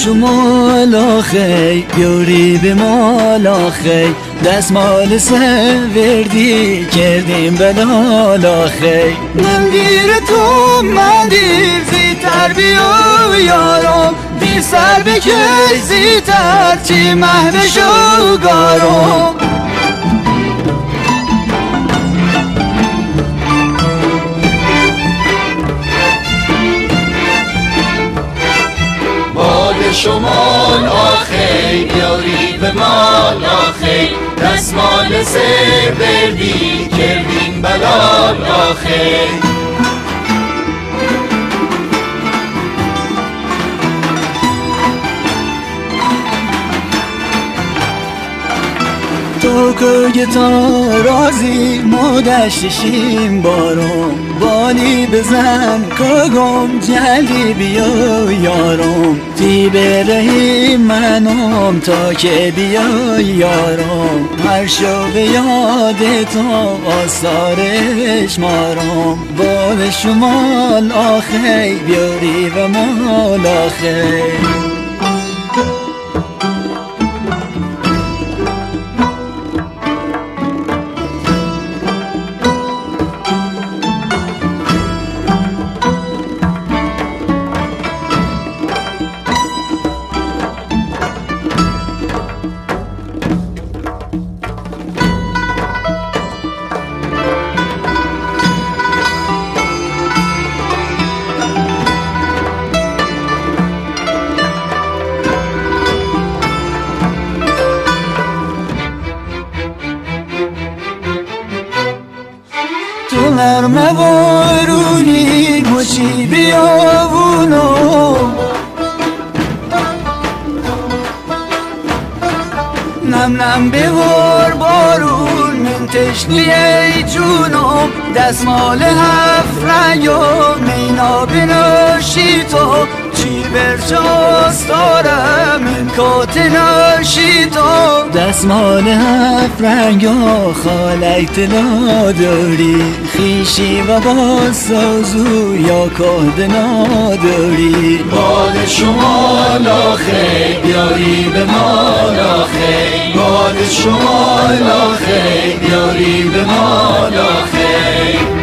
شمال آخی بیاری به مال آخی دستمال سوردی کردیم بلال آخی من دیر تو من دیر زیتر بیا یارم دیر سر بکی زیتر چی محبش و گارم شمال آخی بیاری به مال آخی دستمال سر بردی کردیم بلال آخی تو که تا رازی ما دشتشیم بارم بالی بزن کگم جلدی بیا یارم تی برهی منم تا که بیا یارم هر شو به یاد تو آثارش مارم باد شمال آخی بیاری و مال آخی تو نرمه بارونی مچی بیاونو نم نم ببار بارون من تشنی ای جونم دستمال هفت رنگ و مینا بناشی تو چی برچاست دارم من کات ناشی تو دستمال هفت رنگ و خالک تلا داری خیشی و باسازو یا کاد نداری باد شمال آخی بیاری به مال آخی باد شمال آخی بیاری به مال آخی